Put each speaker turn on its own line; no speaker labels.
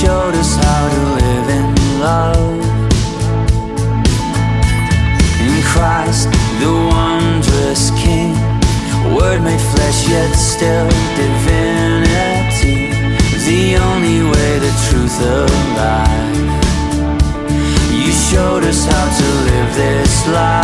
showed us how to live in love. In Christ, the wondrous King, Word made flesh yet still divinity, the only way, the truth, alive. You showed us how to live this life.